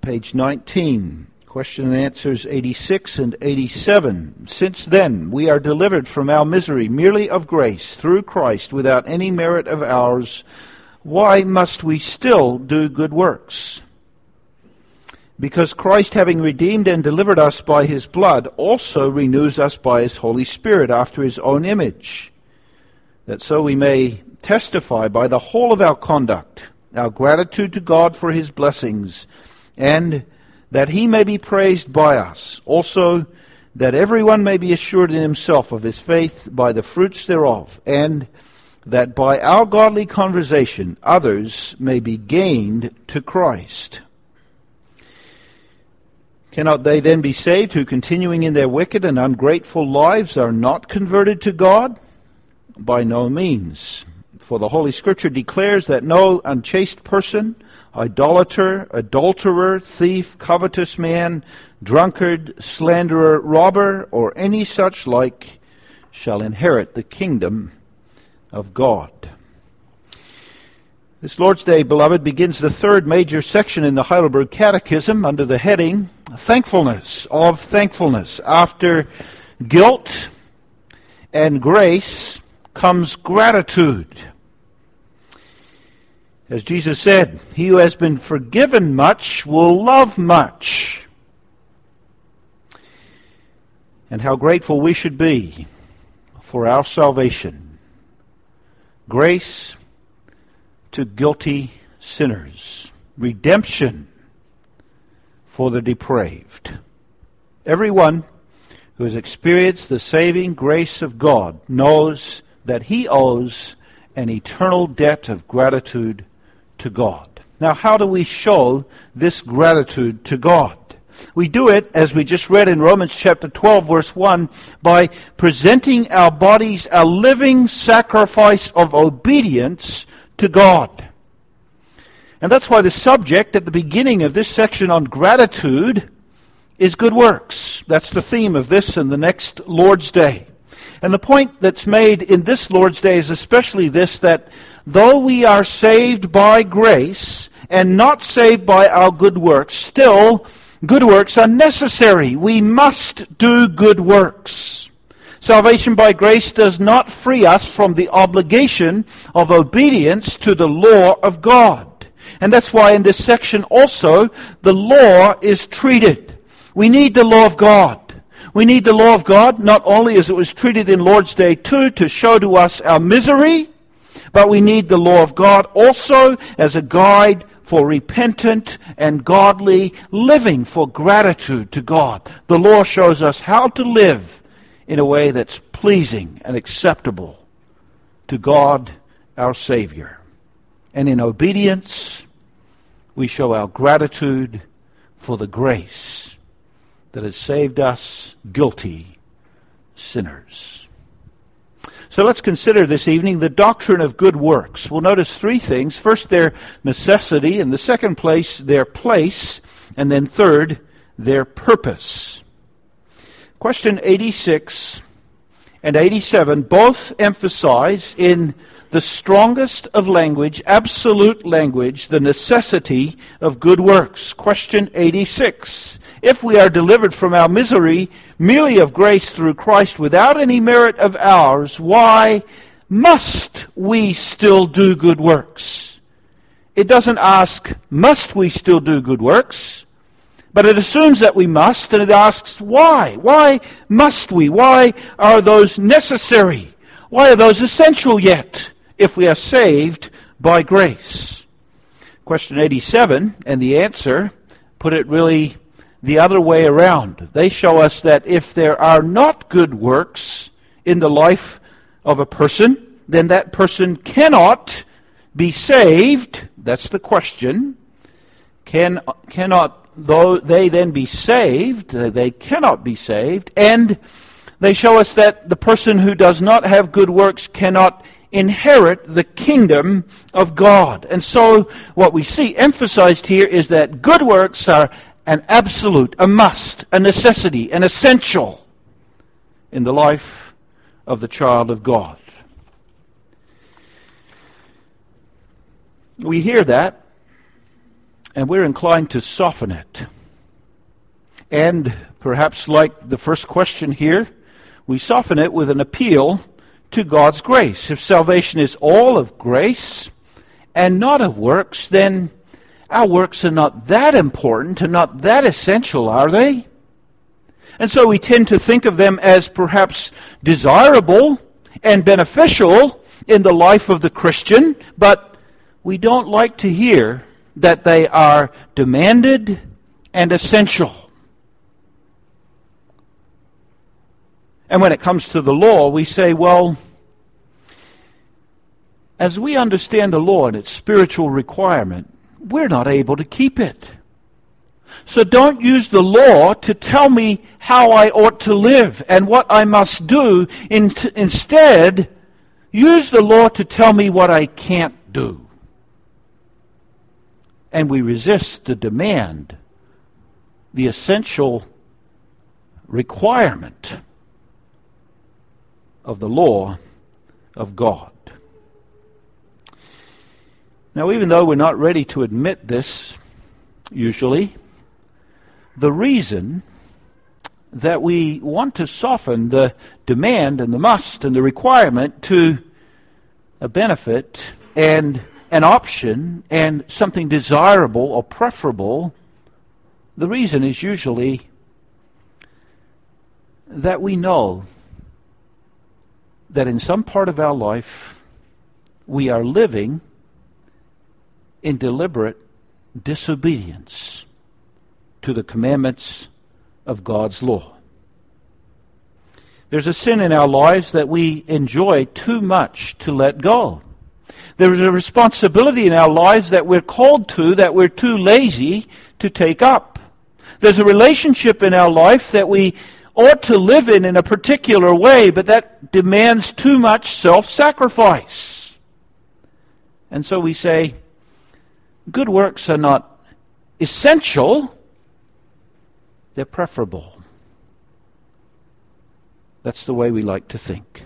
page 19. Question and answers 86 and 87. Since then, we are delivered from our misery merely of grace through Christ without any merit of ours. Why must we still do good works? Because Christ, having redeemed and delivered us by his blood, also renews us by his Holy Spirit after his own image, that so we may testify by the whole of our conduct, our gratitude to God for his blessings, and that he may be praised by us. Also, that everyone may be assured in himself of his faith by the fruits thereof, and that by our godly conversation others may be gained to Christ. Cannot they then be saved who, continuing in their wicked and ungrateful lives, are not converted to God? By no means. For the Holy Scripture declares that no unchaste person, idolater, adulterer, thief, covetous man, drunkard, slanderer, robber, or any such like shall inherit the kingdom of God. This Lord's Day, beloved, begins the third major section in the Heidelberg Catechism under the heading, Thankfulness of Thankfulness. After guilt and grace comes gratitude. As Jesus said, he who has been forgiven much will love much. And how grateful we should be for our salvation. Grace to guilty sinners. Redemption for the depraved. Everyone who has experienced the saving grace of God knows that he owes an eternal debt of gratitude to God. Now, how do we show this gratitude to God? We do it, as we just read in Romans chapter 12, verse 1, by presenting our bodies a living sacrifice of obedience to God. And that's why the subject at the beginning of this section on gratitude is good works. That's the theme of this and the next Lord's Day. And the point that's made in this Lord's Day is especially this, that though we are saved by grace and not saved by our good works, still good works are necessary. We must do good works. Salvation by grace does not free us from the obligation of obedience to the law of God. And that's why in this section also the law is treated. We need the law of God. We need the law of God not only as it was treated in Lord's Day 2 to show to us our misery, but we need the law of God also as a guide for repentant and godly living, for gratitude to God. The law shows us how to live in a way that's pleasing and acceptable to God, our Savior. And in obedience, we show our gratitude for the grace that has saved us, guilty sinners. So let's consider this evening the doctrine of good works. We'll notice three things. First, their necessity. In the second place, their place. And then third, their purpose. Question 86 and 87 both emphasize in the strongest of language, absolute language, the necessity of good works. Question 86. If we are delivered from our misery merely of grace through Christ without any merit of ours, why must we still do good works? It doesn't ask, must we still do good works? But it assumes that we must, and it asks, why? Why must we? Why are those necessary? Why are those essential yet, if we are saved by grace? Question 87, and the answer, put it really the other way around. They show us that if there are not good works in the life of a person, then that person cannot be saved. That's the question. Cannot though they then be saved? They cannot be saved. And they show us that the person who does not have good works cannot inherit the kingdom of God. And so what we see emphasized here is that good works are an absolute, a must, a necessity, an essential in the life of the child of God. We hear that, And we're inclined to soften it. And perhaps like the first question here, we soften it with an appeal to God's grace. If salvation is all of grace and not of works, then our works are not that important and not that essential, are they? And so we tend to think of them as perhaps desirable and beneficial in the life of the Christian, but we don't like to hear that they are demanded and essential. And when it comes to the law, we say, well, as we understand the law and its spiritual requirement, we're not able to keep it. So don't use the law to tell me how I ought to live and what I must do. Instead, use the law to tell me what I can't do. And we resist the demand, the essential requirement of the law of God. Now, even though we're not ready to admit this, usually, the reason that we want to soften the demand and the must and the requirement to a benefit and an option and something desirable or preferable, the reason is usually that we know that in some part of our life we are living in deliberate disobedience to the commandments of God's law. There's a sin in our lives that we enjoy too much to let go. There is a responsibility in our lives that we're called to that we're too lazy to take up. There's a relationship in our life that we ought to live in a particular way, but that demands too much self-sacrifice. And so we say, good works are not essential, they're preferable. That's the way we like to think.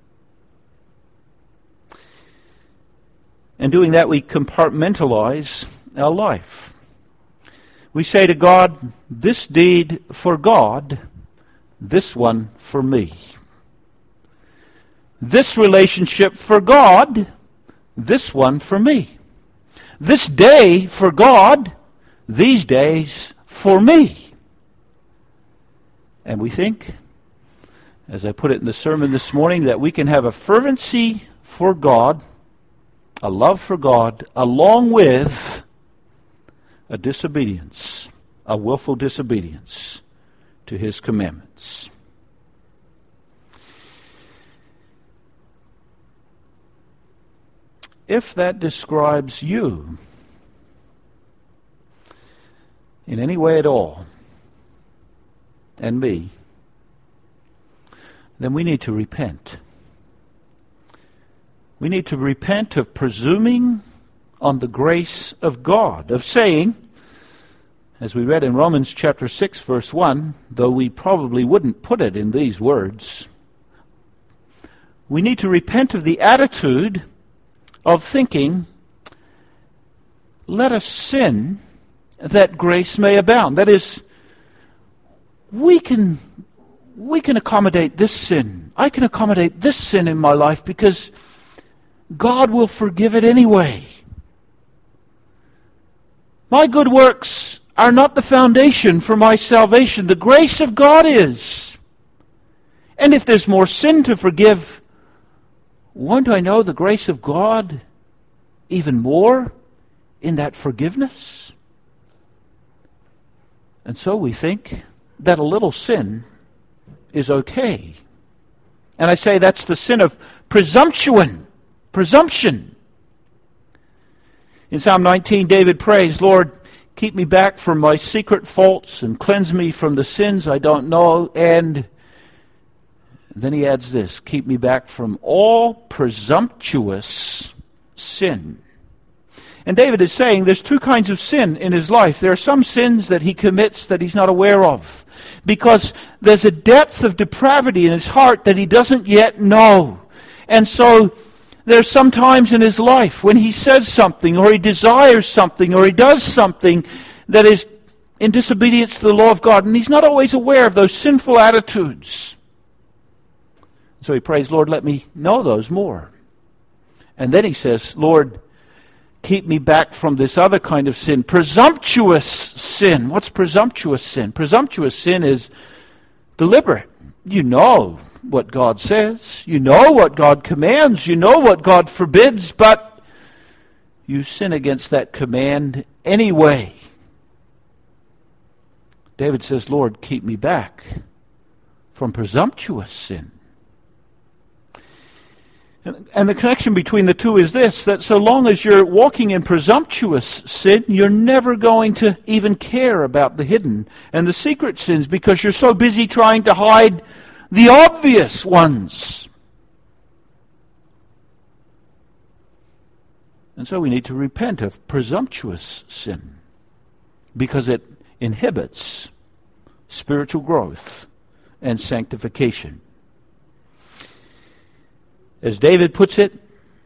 And doing that, we compartmentalize our life. We say to God, this deed for God, this one for me. This relationship for God, this one for me. This day for God, these days for me. And we think, as I put it in the sermon this morning, that we can have a fervency for God, a love for God, along with a disobedience, a willful disobedience to His commandments. If that describes you in any way at all, and me, then we need to repent. We need to repent of presuming on the grace of God, of saying, as we read in Romans chapter 6, verse 1, though we probably wouldn't put it in these words, we need to repent of the attitude of thinking, let us sin that grace may abound. That is, we can accommodate this sin. I can accommodate this sin in my life because God will forgive it anyway. My good works are not the foundation for my salvation. The grace of God is. And if there's more sin to forgive, won't I know the grace of God even more in that forgiveness? And so we think that a little sin is okay. And I say that's the sin of presumption. In Psalm 19, David prays, Lord, keep me back from my secret faults and cleanse me from the sins I don't know. And then he adds this, keep me back from all presumptuous sin. And David is saying there's two kinds of sin in his life. There are some sins that he commits that he's not aware of, because there's a depth of depravity in his heart that he doesn't yet know. And so There's some times in his life when he says something, or he desires something, or he does something that is in disobedience to the law of God, and he's not always aware of those sinful attitudes. So he prays, Lord, let me know those more. And then he says, Lord, keep me back from this other kind of sin, presumptuous sin. What's presumptuous sin? Presumptuous sin is deliberate. You know what God says. You know what God commands. You know what God forbids, but you sin against that command anyway. David says, Lord, keep me back from presumptuous sin. And the connection between the two is this, that so long as you're walking in presumptuous sin, you're never going to even care about the hidden and the secret sins because you're so busy trying to hide the obvious ones. And so we need to repent of presumptuous sin because it inhibits spiritual growth and sanctification. As David puts it,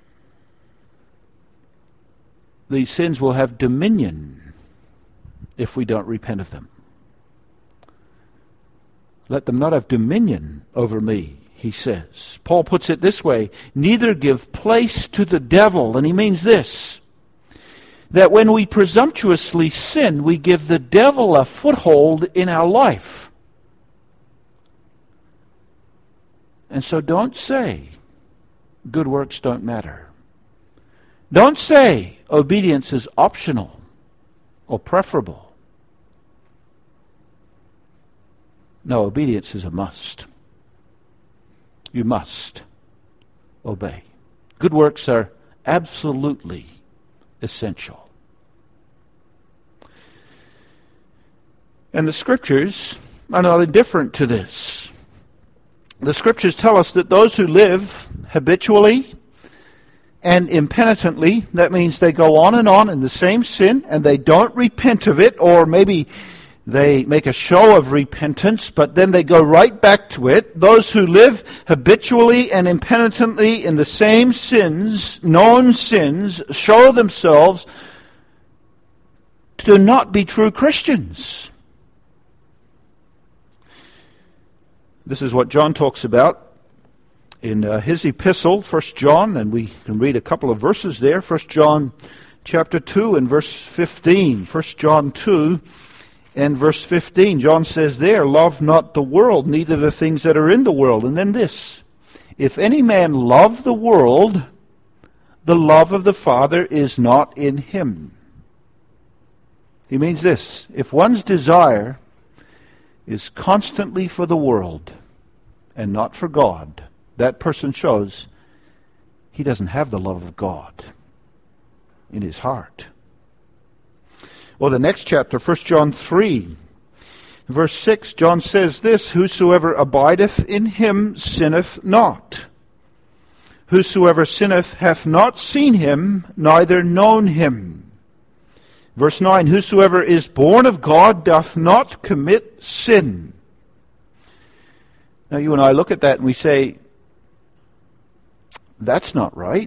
these sins will have dominion if we don't repent of them. Let them not have dominion over me, he says. Paul puts it this way, neither give place to the devil. And he means this, that when we presumptuously sin, we give the devil a foothold in our life. And so don't say, good works don't matter. Don't say obedience is optional or preferable. No, obedience is a must. You must obey. Good works are absolutely essential. And the Scriptures are not indifferent to this. The Scriptures tell us that those who live habitually and impenitently, that means they go on in the same sin and they don't repent of it, or maybe they make a show of repentance, but then they go right back to it. Those who live habitually and impenitently in the same sins, known sins, show themselves to not be true Christians. This is what John talks about in his epistle, 1 John, and we can read a couple of verses there. 1 John chapter 2 and verse 15. 1 John 2 and verse 15. John says there, love not the world, neither the things that are in the world. And then this, if any man love the world, the love of the Father is not in him. He means this, if one's desire is constantly for the world and not for God, that person shows he doesn't have the love of God in his heart. Well, the next chapter, 1 John 3, verse 6, John says this, whosoever abideth in him sinneth not. Whosoever sinneth hath not seen him, neither known him. Verse 9, whosoever is born of God doth not commit sin. Now you and I look at that and we say, that's not right.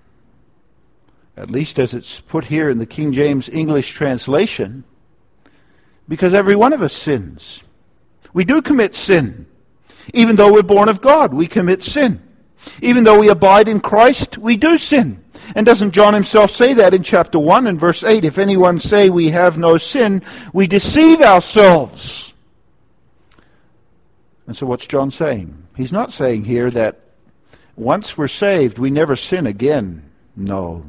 At least as it's put here in the King James English translation. Because every one of us sins. We do commit sin. Even though we're born of God, we commit sin. Even though we abide in Christ, we do sin. And doesn't John himself say that in chapter 1 and verse 8? If anyone say we have no sin, we deceive ourselves. And so what's John saying? He's not saying here that once we're saved, we never sin again. No.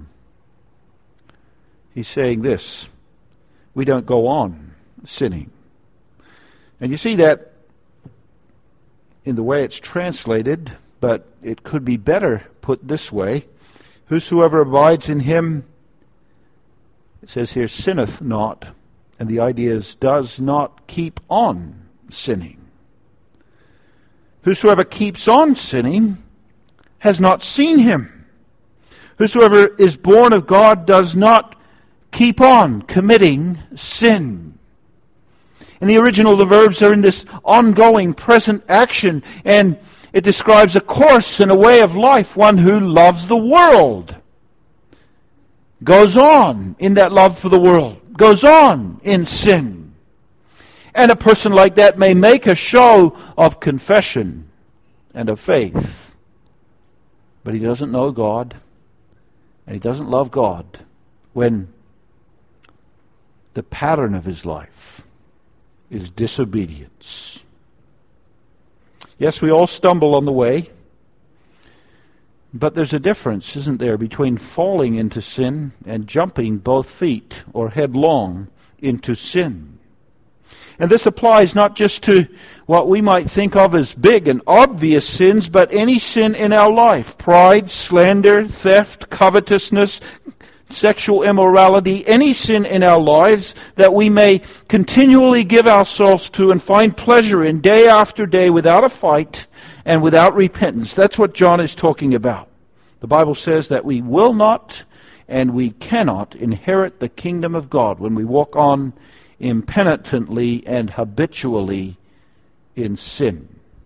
He's saying this, we don't go on sinning. And you see that in the way it's translated, but it could be better put this way. Whosoever abides in him, it says here, sinneth not. And the idea is, does not keep on sinning. Whosoever keeps on sinning has not seen him. Whosoever is born of God does not keep on committing sin. In the original, the verbs are in this ongoing present action, and It describes a course and a way of life, one who loves the world, goes on in that love for the world, goes on in sin. And a person like that may make a show of confession and of faith, but he doesn't know God, and he doesn't love God when the pattern of his life is disobedience. Yes, we all stumble on the way, but there's a difference, isn't there, between falling into sin and jumping both feet or headlong into sin. And this applies not just to what we might think of as big and obvious sins, but any sin in our life: pride, slander, theft, covetousness, sexual immorality, any sin in our lives that we may continually give ourselves to and find pleasure in day after day without a fight and without repentance. That's what John is talking about. The Bible says that we will not and we cannot inherit the kingdom of God when we walk on impenitently and habitually in sin.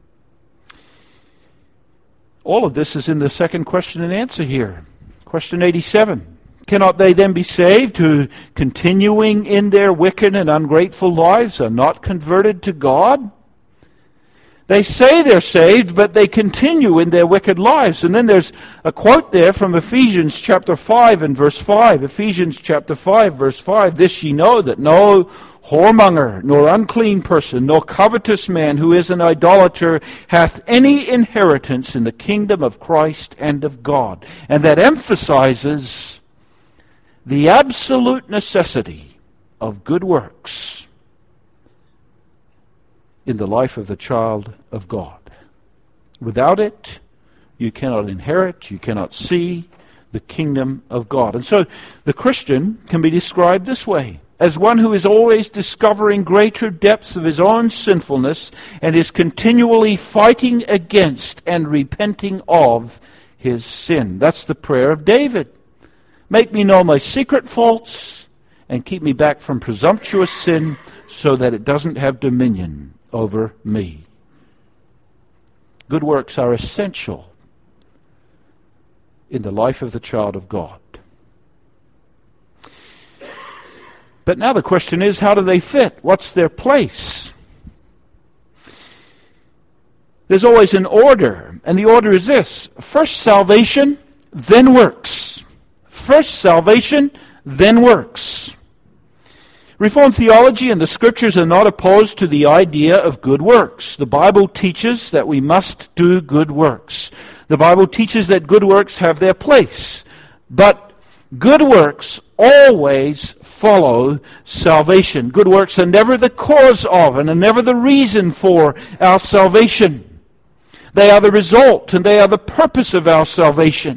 All of this is in the second question and answer here. Question 87. Cannot they then be saved who, continuing in their wicked and ungrateful lives, are not converted to God? They say they're saved, but they continue in their wicked lives. And then there's a quote there from Ephesians chapter 5 and verse 5. Ephesians chapter 5, verse 5. This ye know, that no whoremonger, nor unclean person, nor covetous man who is an idolater hath any inheritance in the kingdom of Christ and of God. And that emphasizes the absolute necessity of good works in the life of the child of God. Without it, you cannot inherit, you cannot see the kingdom of God. And so the Christian can be described this way: as one who is always discovering greater depths of his own sinfulness and is continually fighting against and repenting of his sin. That's the prayer of David. Make me know my secret faults and keep me back from presumptuous sin so that it doesn't have dominion over me. Good works are essential in the life of the child of God. But now the question is, how do they fit? What's their place? There's always an order, and the order is this: first salvation, then works. First salvation, then works. Reformed theology and the Scriptures are not opposed to the idea of good works. The Bible teaches that we must do good works. The Bible teaches that good works have their place. But good works always follow salvation. Good works are never the cause of and are never the reason for our salvation. They are the result and they are the purpose of our salvation.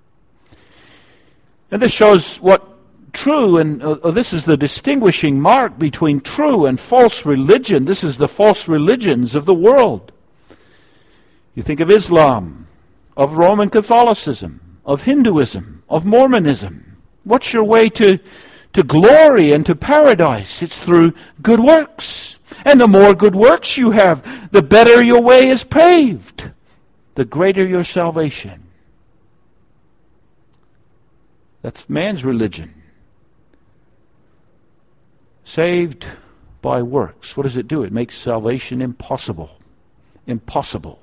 And this shows what true, and this is the distinguishing mark between true and false religion. This is the false religions of the world. You think of Islam, of Roman Catholicism, of Hinduism, of Mormonism. What's your way to glory and to paradise? It's through good works. And the more good works you have, the better your way is paved, the greater your salvation. That's man's religion. Saved by works. What does it do? It makes salvation impossible. Impossible.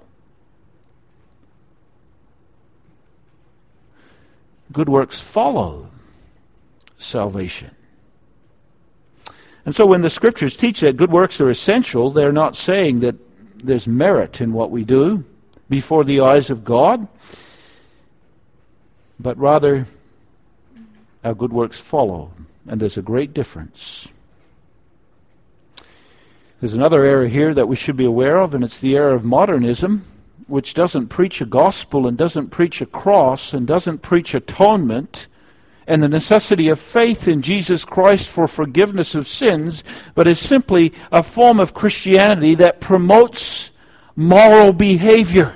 Good works follow salvation. And so when the Scriptures teach that good works are essential, they're not saying that there's merit in what we do before the eyes of God, but rather our good works follow, and there's a great difference. There's another error here that we should be aware of, and it's the error of modernism, which doesn't preach a gospel and doesn't preach a cross and doesn't preach atonement and the necessity of faith in Jesus Christ for forgiveness of sins, but is simply a form of Christianity that promotes moral behavior.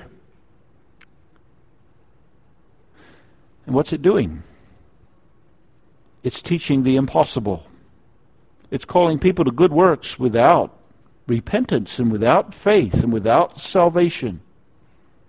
And what's it doing? It's teaching the impossible. It's calling people to good works without repentance and without faith and without salvation.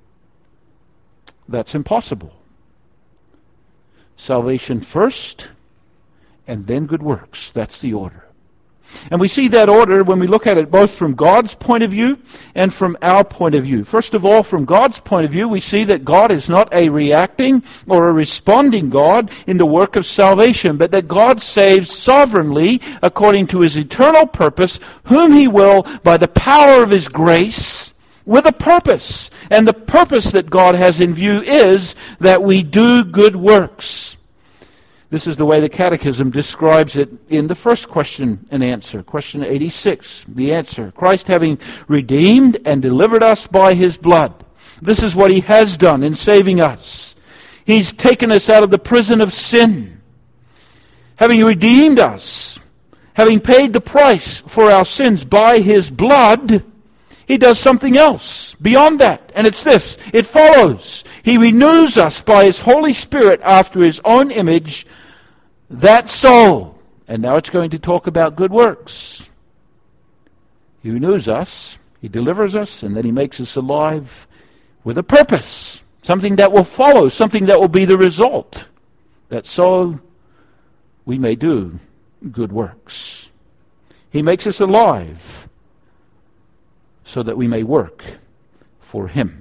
That's impossible. Salvation first, and then good works. That's the order. And we see that order when we look at it both from God's point of view and from our point of view. First of all, from God's point of view, we see that God is not a reacting or a responding God in the work of salvation, but that God saves sovereignly according to his eternal purpose, whom he will, by the power of his grace, with a purpose. And the purpose that God has in view is that we do good works. This is the way the Catechism describes it in the first question and answer. Question 86, the answer. Christ having redeemed and delivered us by his blood. This is what he has done in saving us. He's taken us out of the prison of sin. Having redeemed us, having paid the price for our sins by his blood, he does something else beyond that. And it's this. It follows. He renews us by his Holy Spirit after his own image. That's so. And now it's going to talk about good works. He renews us. He delivers us. And then he makes us alive with a purpose. Something that will follow. Something that will be the result. That so we may do good works. He makes us alive so that we may work for him.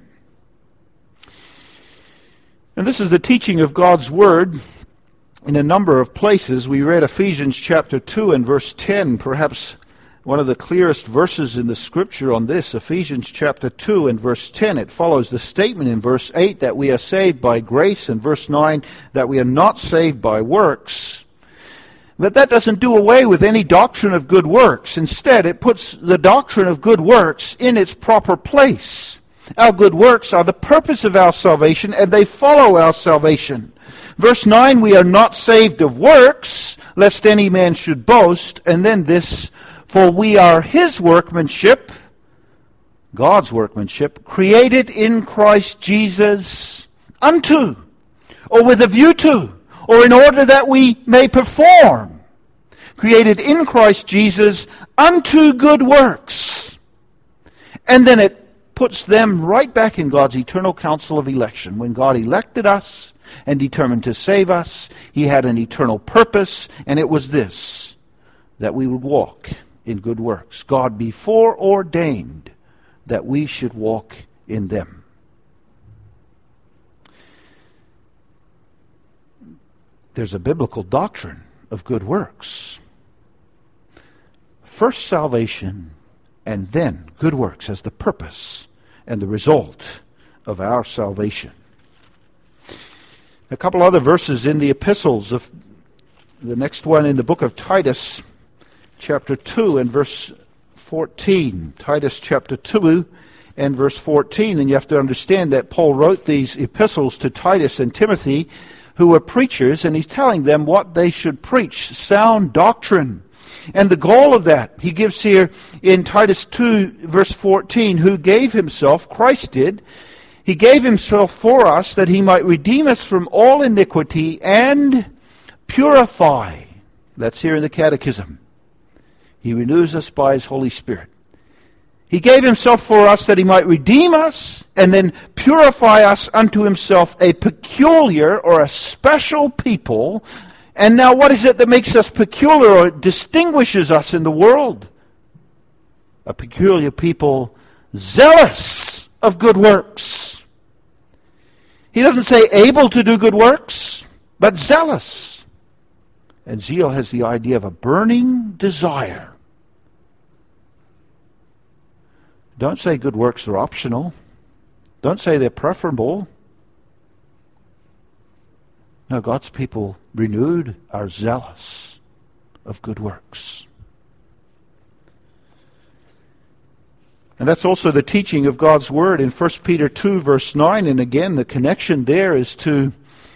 And this is the teaching of God's Word in a number of places. We read Ephesians chapter 2 and verse 10, perhaps one of the clearest verses in the Scripture on this. Ephesians chapter 2 and verse 10. It follows the statement in verse 8 that we are saved by grace, and verse 9 that we are not saved by works. But that doesn't do away with any doctrine of good works. Instead, it puts the doctrine of good works in its proper place. Our good works are the purpose of our salvation, and they follow our salvation. Verse 9, we are not saved of works, lest any man should boast. And then this, for we are his workmanship, God's workmanship, created in Christ Jesus unto, or with a view to, or in order that we may perform. Created in Christ Jesus unto good works. And then it puts them right back in God's eternal counsel of election. When God elected us and determined to save us, he had an eternal purpose, and it was this, that we would walk in good works. God before ordained that we should walk in them. There's a biblical doctrine of good works. First salvation, and then good works as the purpose and the result of our salvation. A couple other verses in the epistles. Of the next one in the book of Titus, chapter 2 and verse 14. Titus chapter 2 and verse 14. And you have to understand that Paul wrote these epistles to Titus and Timothy, who were preachers, and he's telling them what they should preach, sound doctrine. And the goal of that, he gives here in Titus 2, verse 14, who gave himself, Christ did, he gave himself for us that he might redeem us from all iniquity and purify. That's here in the Catechism. He renews us by his Holy Spirit. He gave himself for us that he might redeem us and then purify us unto himself, a peculiar or a special people. And now what is it that makes us peculiar or distinguishes us in the world? A peculiar people, zealous of good works. He doesn't say able to do good works, but zealous. And zeal has the idea of a burning desire. Don't say good works are optional. Don't say they're preferable. No, God's people renewed are zealous of good works. And that's also the teaching of God's Word in 1 Peter 2, verse 9. And again, the connection there is to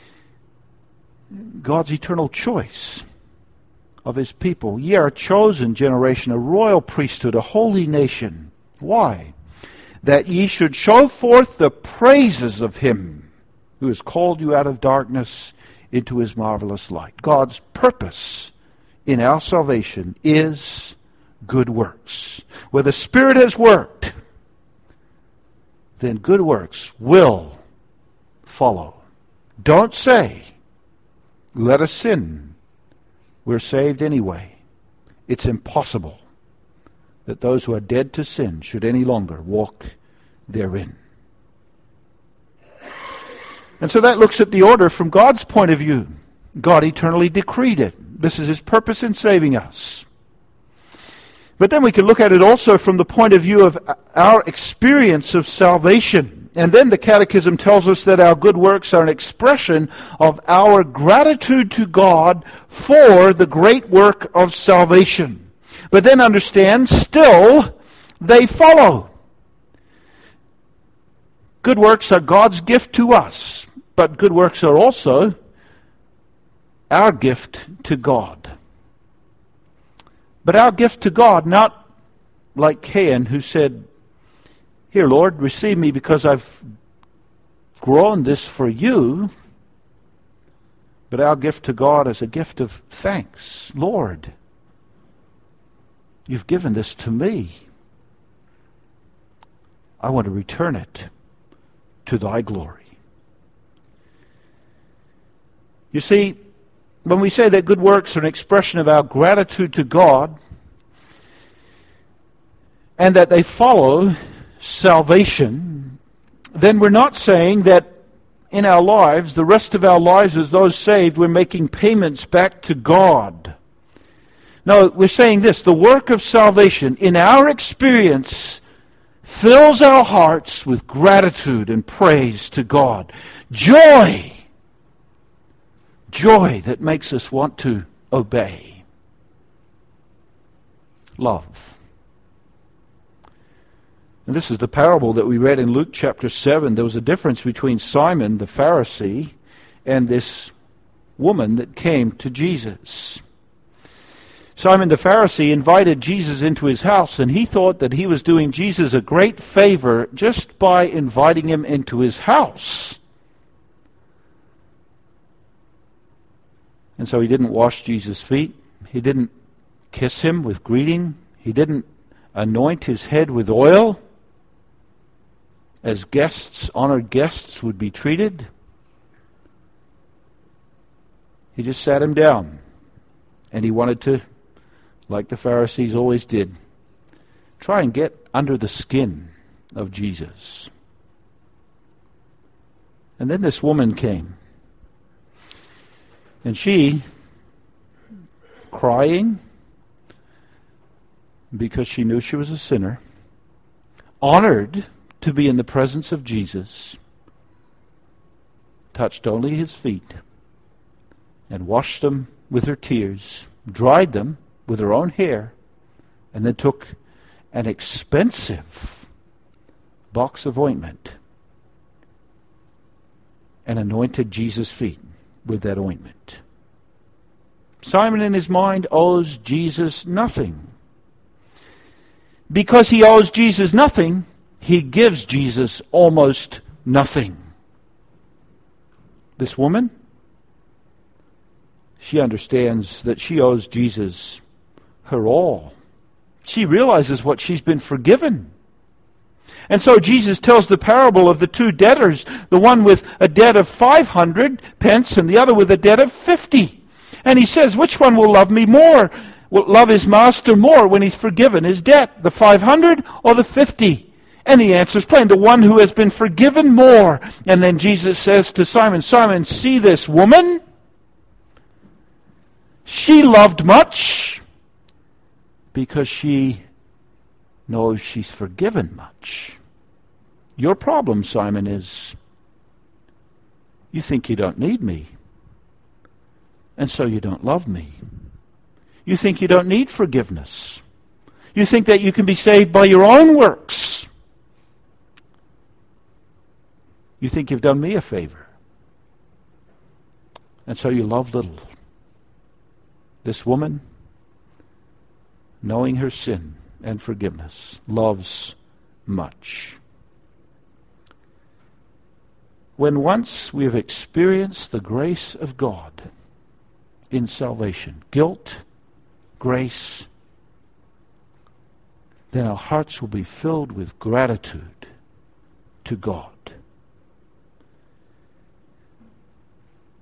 God's eternal choice of his people. Ye are a chosen generation, a royal priesthood, a holy nation. Why? That ye should show forth the praises of him who has called you out of darkness into his marvelous light. God's purpose in our salvation is good works. Where the Spirit has worked, then good works will follow. Don't say, let us sin. We're saved anyway. It's impossible that those who are dead to sin should any longer walk therein. And so that looks at the order from God's point of view. God eternally decreed it. This is his purpose in saving us. But then we can look at it also from the point of view of our experience of salvation. And then the Catechism tells us that our good works are an expression of our gratitude to God for the great work of salvation. But then understand, still, they follow. Good works are God's gift to us, but good works are also our gift to God. But our gift to God, not like Cain, who said, here, Lord, receive me because I've grown this for you. But our gift to God is a gift of thanks. Lord, you've given this to me. I want to return it to thy glory. You see, when we say that good works are an expression of our gratitude to God, and that they follow salvation, then we're not saying that in our lives, the rest of our lives as those saved, we're making payments back to God. No, we're saying this, the work of salvation, in our experience, fills our hearts with gratitude and praise to God. Joy! Joy that makes us want to obey. Love. And this is the parable that we read in Luke chapter 7. There was a difference between Simon the Pharisee and this woman that came to Jesus. Simon the Pharisee invited Jesus into his house, and he thought that he was doing Jesus a great favor just by inviting him into his house. And so he didn't wash Jesus' feet. He didn't kiss him with greeting. He didn't anoint his head with oil as guests, honored guests, would be treated. He just sat him down. And he wanted to, like the Pharisees always did, try and get under the skin of Jesus. And then this woman came. And she, crying, because she knew she was a sinner, honored to be in the presence of Jesus, touched only his feet, and washed them with her tears, dried them with her own hair, and then took an expensive box of ointment and anointed Jesus' feet with that ointment. Simon in his mind owes Jesus nothing. Because he owes Jesus nothing, he gives Jesus almost nothing. This woman, she understands that she owes Jesus her all. She realizes what she's been forgiven. And so Jesus tells the parable of the two debtors, the one with a debt of 500 pence and the other with a debt of 50. And he says, which one will love me more? Will love his master more when he's forgiven his debt, the 500 or the 50? And the answer is plain, the one who has been forgiven more. And then Jesus says to Simon, Simon, see this woman? She loved much because she knows she's forgiven much. Your problem, Simon, is you think you don't need me, and so you don't love me. You think you don't need forgiveness. You think that you can be saved by your own works. You think you've done me a favor, and so you love little. This woman, knowing her sin and forgiveness, loves much. When once we have experienced the grace of God in salvation, guilt, grace, then our hearts will be filled with gratitude to God.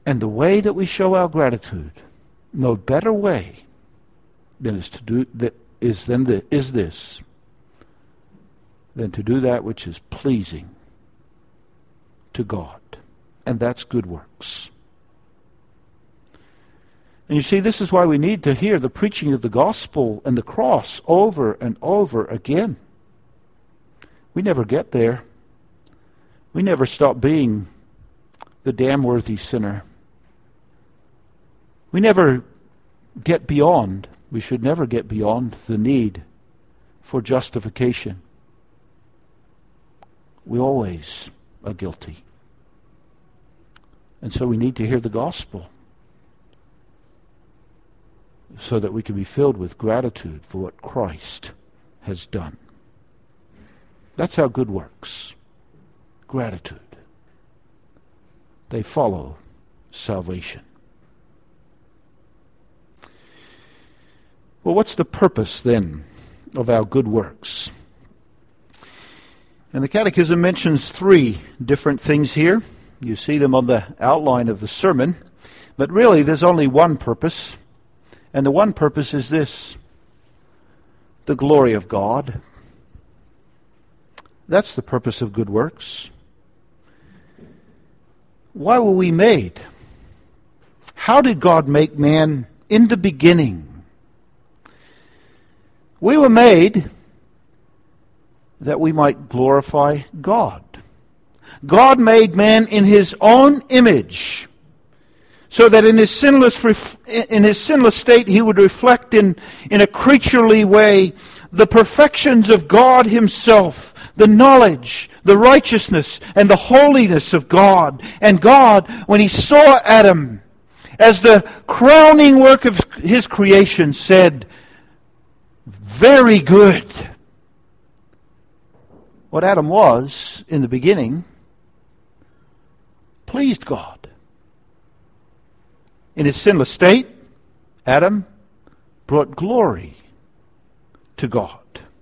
And the way that we show our gratitude, no better way than is to do that is this, than to do that which is pleasing to God. And that's good works. And you see, this is why we need to hear the preaching of the gospel and the cross over and over again. We never get there. We never stop being the damn-worthy sinner. We never get beyond, we should never get beyond the need for justification. We always are guilty. And so we need to hear the gospel so that we can be filled with gratitude for what Christ has done. That's how good works. Gratitude. They follow salvation. Well, what's the purpose then of our good works? And the Catechism mentions 3 different things here. You see them on the outline of the sermon. But really, there's only one purpose. And the one purpose is this: the glory of God. That's the purpose of good works. Why were we made? How did God make man in the beginning? We were made that we might glorify God. God made man in his own image, so that in his sinless state he would reflect in a creaturely way the perfections of God himself, the knowledge, the righteousness, and the holiness of God. And God, when he saw Adam as the crowning work of his creation, said, "Very good." What Adam was in the beginning pleased God. In his sinless state, Adam brought glory to God.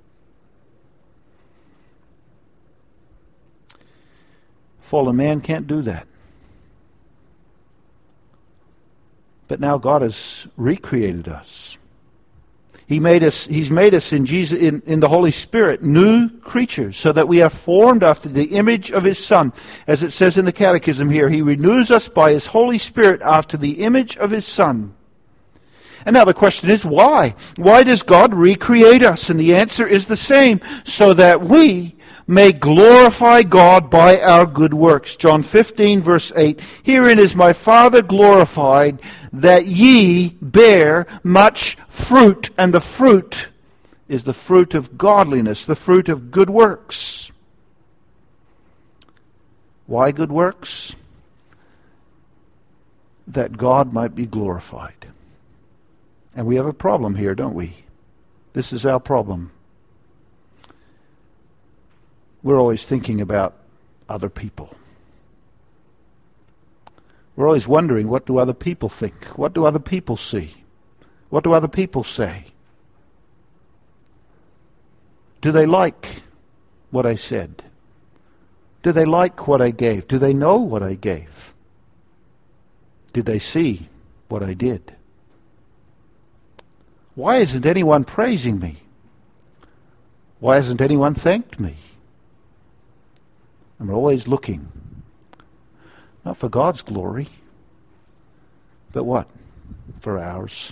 Fallen man can't do that. But now God has recreated us. He's made us in Jesus, in the Holy Spirit, new creatures, so that we are formed after the image of his Son. As it says in the Catechism here, he renews us by his Holy Spirit after the image of his Son. And now the question is, why? Why does God recreate us? And the answer is the same: so that we may glorify God by our good works. John 15, verse 8, "Herein is my Father glorified, that ye bear much fruit." And the fruit is the fruit of godliness, the fruit of good works. Why good works? That God might be glorified. And we have a problem here, don't we? This is our problem. We're always thinking about other people. We're always wondering, what do other people think? What do other people see? What do other people say? Do they like what I said? Do they like what I gave? Do they know what I gave? Did they see what I did? Why isn't anyone praising me? Why hasn't anyone thanked me? And we're always looking, not for God's glory, but what? For ours.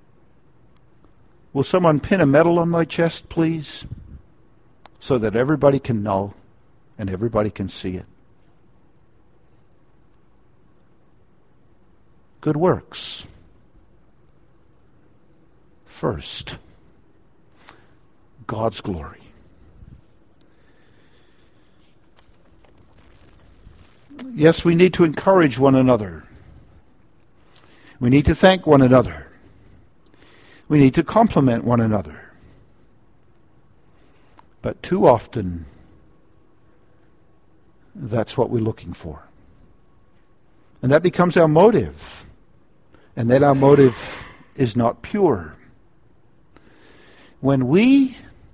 Will someone pin a medal on my chest, please? So that everybody can know and everybody can see it. Good works. First, God's glory. Yes, we need to encourage one another. We need to thank one another. We need to compliment one another. But too often, that's what we're looking for. And that becomes our motive. And then our motive is not pure. When we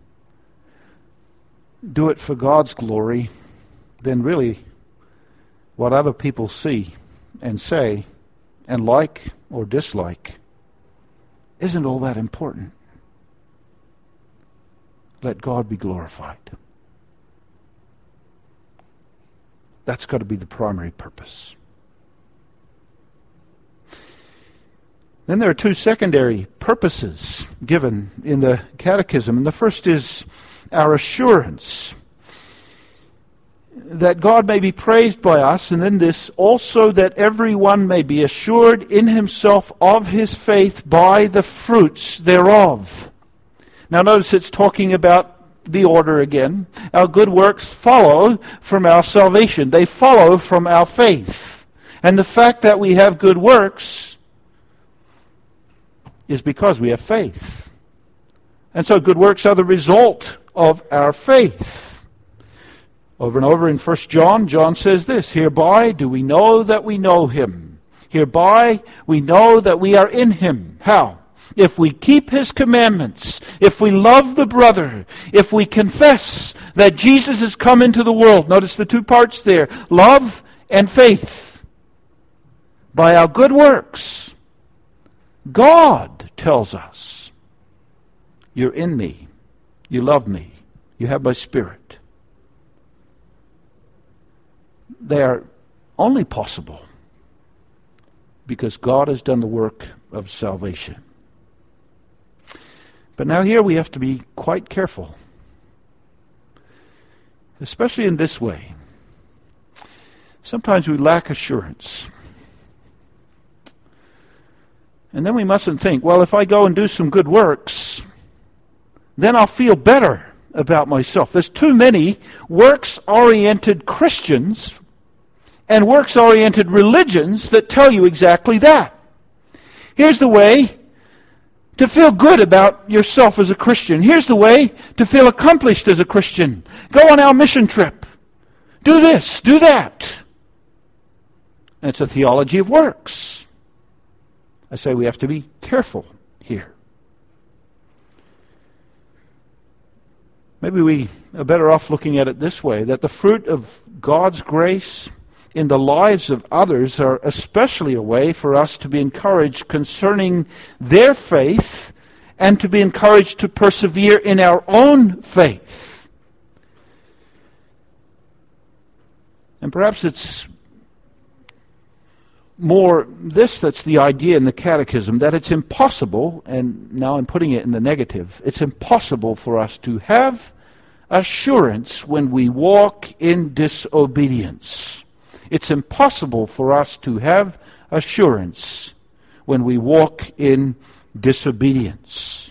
do it for God's glory, then really what other people see and say and like or dislike isn't all that important. Let God be glorified. That's got to be the primary purpose. Then there are two secondary purposes given in the Catechism. And the first is our assurance that God may be praised by us, and then this also that everyone may be assured in himself of his faith by the fruits thereof. Now notice it's talking about the order again. Our good works follow from our salvation. They follow from our faith. And the fact that we have good works is because we have faith. And so good works are the result of our faith. Over and over in 1 John, John says this, "Hereby do we know that we know him. Hereby we know that we are in him." How? If we keep his commandments, if we love the brother, if we confess that Jesus has come into the world. Notice the two parts there, love and faith. By our good works, God tells us, you're in me, you love me, you have my Spirit. They are only possible because God has done the work of salvation. But now here we have to be quite careful, especially in this way. Sometimes we lack assurance. And then we mustn't think, well, if I go and do some good works, then I'll feel better about myself. There's too many works-oriented Christians and works-oriented religions that tell you exactly that. Here's the way to feel good about yourself as a Christian. Here's the way to feel accomplished as a Christian. Go on our mission trip. Do this, do that. And it's a theology of works. I say we have to be careful here. Maybe we are better off looking at it this way, that the fruit of God's grace in the lives of others are especially a way for us to be encouraged concerning their faith and to be encouraged to persevere in our own faith. And perhaps it's more this that's the idea in the Catechism, that it's impossible, and now I'm putting it in the negative, it's impossible for us to have assurance when we walk in disobedience. It's impossible for us to have assurance when we walk in disobedience.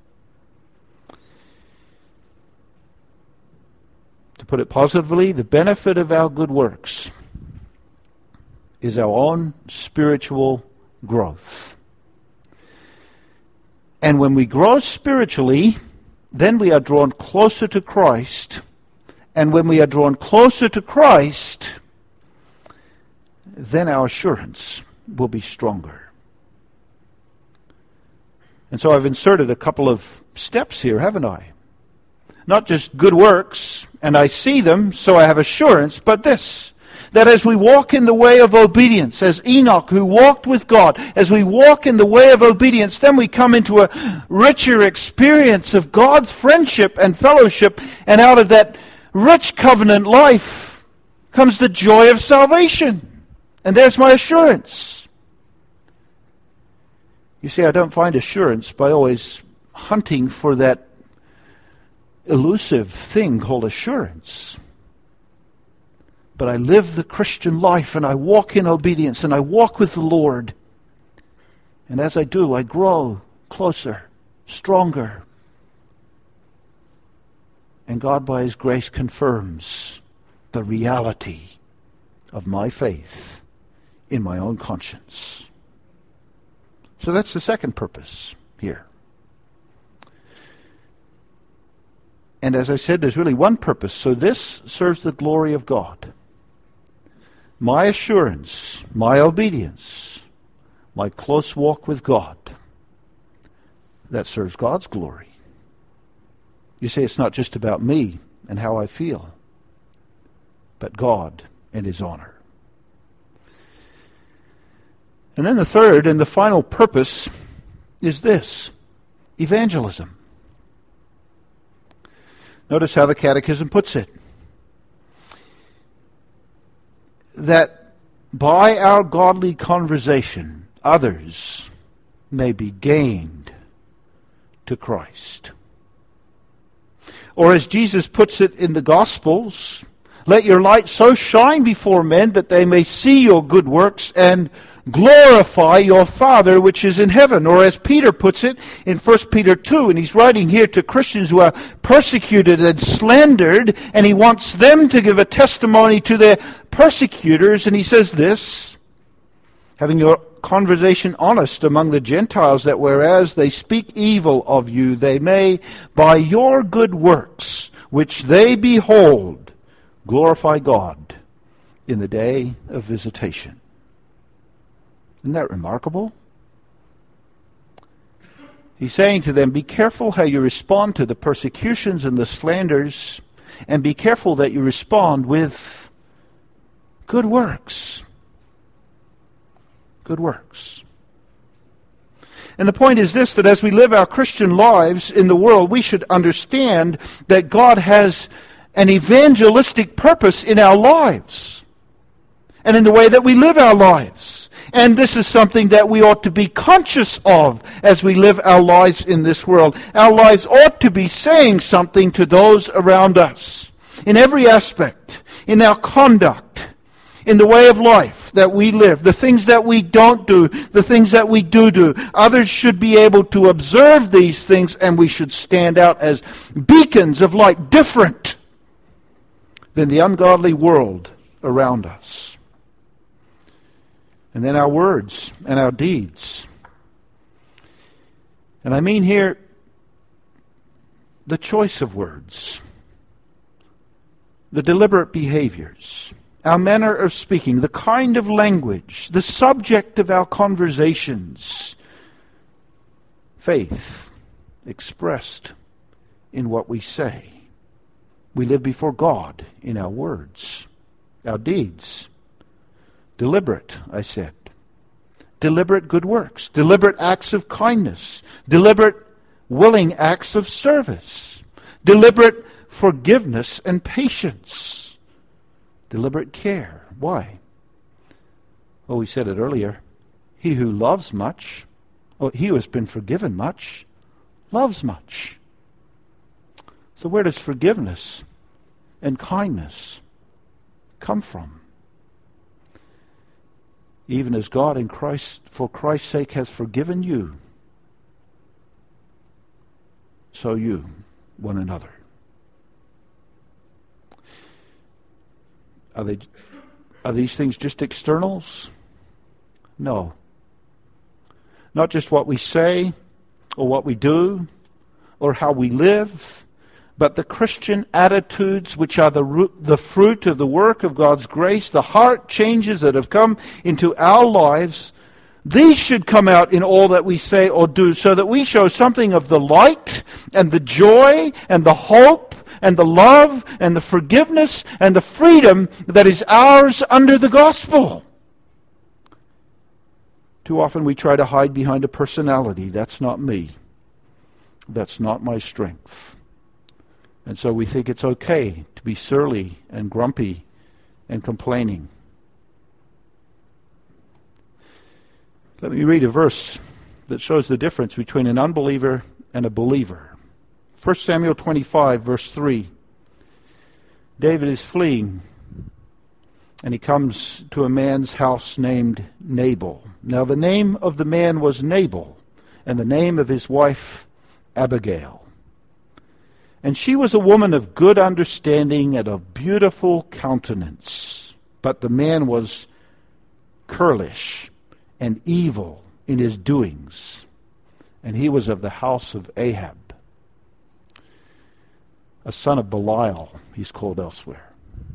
To put it positively, the benefit of our good works is our own spiritual growth. And when we grow spiritually, then we are drawn closer to Christ. And when we are drawn closer to Christ, then our assurance will be stronger. And so I've inserted a couple of steps here, haven't I? Not just good works, and I see them, so I have assurance, but this, that as we walk in the way of obedience, as Enoch who walked with God, as we walk in the way of obedience, then we come into a richer experience of God's friendship and fellowship, and out of that rich covenant life comes the joy of salvation. And there's my assurance. You see, I don't find assurance by always hunting for that elusive thing called assurance. But I live the Christian life, and I walk in obedience, and I walk with the Lord. And as I do, I grow closer, stronger. And God, by His grace, confirms the reality of my faith in my own conscience. So that's the second purpose here. And as I said, there's really one purpose. So this serves the glory of God. My assurance, my obedience, my close walk with God, that serves God's glory. You say it's not just about me and how I feel, but God and His honor. And then the third and the final purpose is this: evangelism. Notice how the Catechism puts it. That by our godly conversation, others may be gained to Christ. Or as Jesus puts it in the Gospels, let your light so shine before men that they may see your good works and glorify your Father which is in heaven. Or as Peter puts it in 1 Peter 2, and he's writing here to Christians who are persecuted and slandered, and he wants them to give a testimony to their persecutors, and he says this: having your conversation honest among the Gentiles, that whereas they speak evil of you, they may, by your good works, which they behold, glorify God in the day of visitation. Isn't that remarkable? He's saying to them, be careful how you respond to the persecutions and the slanders, and be careful that you respond with good works. Good works. And the point is this, that as we live our Christian lives in the world, we should understand that God has an evangelistic purpose in our lives and in the way that we live our lives. And this is something that we ought to be conscious of as we live our lives in this world. Our lives ought to be saying something to those around us in every aspect, in our conduct, in the way of life that we live, the things that we don't do, the things that we do. Others should be able to observe these things, and we should stand out as beacons of light, different than the ungodly world around us. And then our words and our deeds. And I mean here the choice of words, the deliberate behaviors, our manner of speaking, the kind of language, the subject of our conversations, faith expressed in what we say. We live before God in our words, our deeds. Deliberate, I said. Deliberate good works, deliberate acts of kindness, deliberate willing acts of service, deliberate forgiveness and patience, deliberate care. Why? Well, we said it earlier. He who loves much, or he who has been forgiven much, loves much. So where does forgiveness and kindness come from? Even as God in Christ, for Christ's sake, has forgiven you, so you, one another. Are these things just externals? No. Not just what we say, or what we do, or how we live, but the Christian attitudes which are the fruit of the work of God's grace, the heart changes that have come into our lives, these should come out in all that we say or do, so that we show something of the light and the joy and the hope and the love and the forgiveness and the freedom that is ours under the gospel. Too often we try to hide behind a personality. That's not me. That's not my strength. And so we think it's okay to be surly and grumpy and complaining. Let me read a verse that shows the difference between an unbeliever and a believer. 1 Samuel 25, verse 3. David is fleeing, and he comes to a man's house named Nabal. Now the name of the man was Nabal, and the name of his wife Abigail. And she was a woman of good understanding and of beautiful countenance. But the man was churlish and evil in his doings, and he was of the house of Ahab, a son of Belial, he's called elsewhere.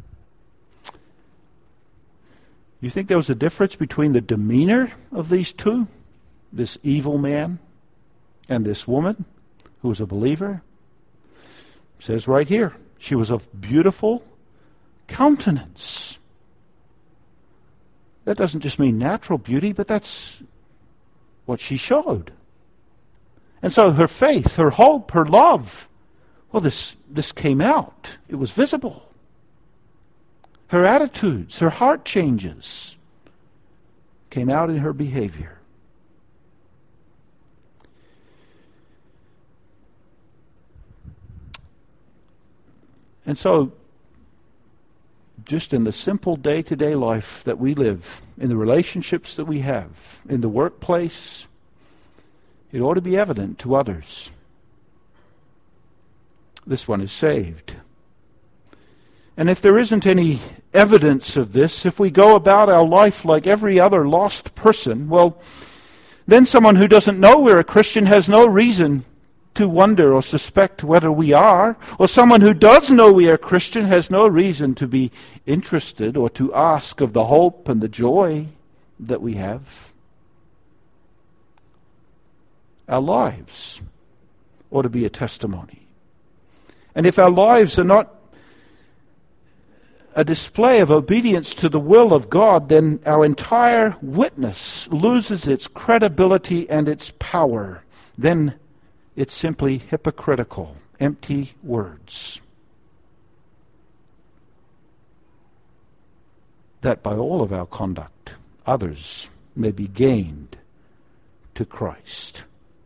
You think there was a difference between the demeanor of these two, this evil man and this woman who was a believer? It says right here, she was of beautiful countenance. That doesn't just mean natural beauty, but that's what she showed. And so her faith, her hope, her love, well, this came out. It was visible. Her attitudes, her heart changes came out in her behavior. And so, just in the simple day-to-day life that we live, in the relationships that we have, in the workplace, it ought to be evident to others. This one is saved. And if there isn't any evidence of this, if we go about our life like every other lost person, well, then someone who doesn't know we're a Christian has no reason to wonder or suspect whether we are. Or someone who does know we are Christian has no reason to be interested or to ask of the hope and the joy that we have. Our lives ought to be a testimony. And if our lives are not a display of obedience to the will of God, then our entire witness loses its credibility and its power. Then it's simply hypocritical, empty words. That by all of our conduct, others may be gained to Christ.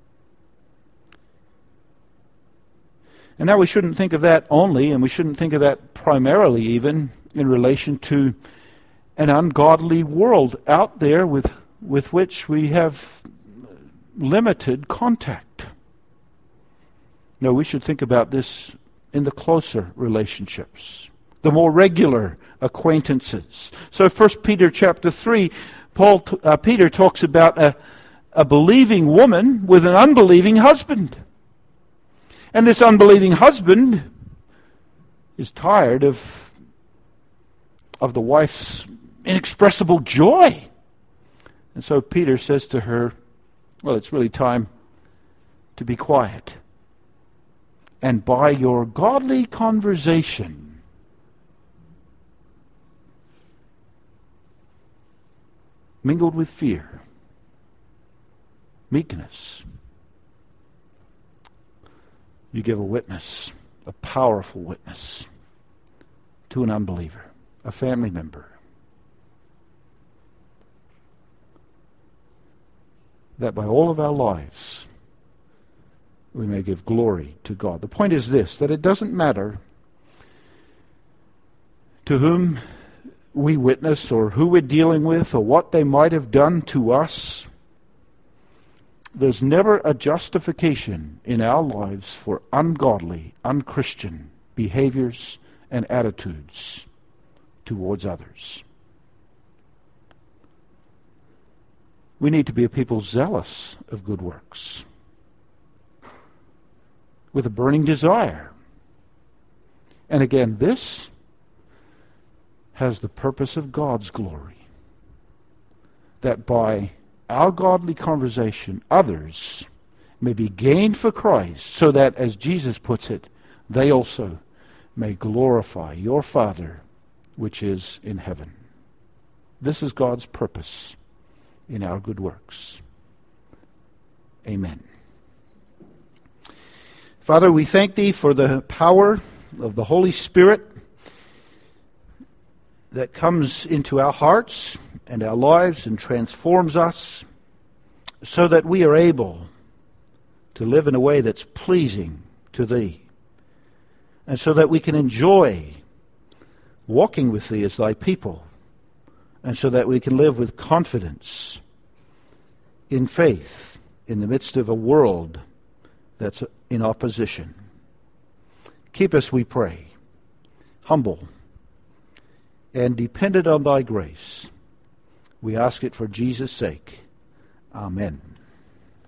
And now we shouldn't think of that only, and we shouldn't think of that primarily even in relation to an ungodly world out there with which we have limited contact. No, we should think about this in the closer relationships, the more regular acquaintances. So 1 Peter chapter 3, Peter talks about a believing woman with an unbelieving husband. And this unbelieving husband is tired of the wife's inexpressible joy. And so Peter says to her, well, it's really time to be quiet. And by your godly conversation, mingled with fear, meekness, you give a witness, a powerful witness, to an unbeliever, a family member, that by all of our lives we may give glory to God. The point is this, that it doesn't matter to whom we witness or who we're dealing with or what they might have done to us. There's never a justification in our lives for ungodly, unchristian behaviors and attitudes towards others. We need to be a people zealous of good works, with a burning desire. And again, this has the purpose of God's glory, that by our godly conversation, others may be gained for Christ, so that, as Jesus puts it, they also may glorify your Father which is in heaven. This is God's purpose in our good works. Amen. Father, we thank Thee for the power of the Holy Spirit that comes into our hearts and our lives and transforms us so that we are able to live in a way that's pleasing to Thee, and so that we can enjoy walking with Thee as Thy people, and so that we can live with confidence in faith in the midst of a world that's in opposition. Keep us, we pray, humble and dependent on Thy grace. We ask it for Jesus' sake. Amen.